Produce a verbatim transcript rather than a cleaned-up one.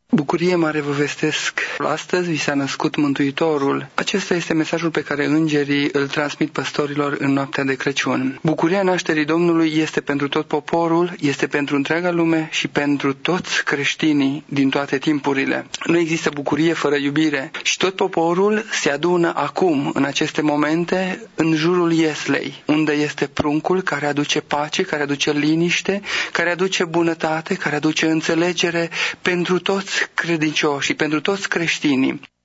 Bucurie mare vă vestesc. Astăzi vi s-a născut Mântuitorul. Acesta este mesajul pe care îngerii îl transmit păstorilor în noaptea de Crăciun. Bucuria nașterii Domnului este pentru tot poporul, este pentru întreaga lume și pentru toți creștinii din toate timpurile. Nu există bucurie fără iubire și tot poporul se adună acum, în aceste momente, în jurul ieslei, unde este pruncul care aduce pace, care aduce liniște, care aduce bunătate, care aduce înțelegere pentru toți credincioși și pentru toți creștinii.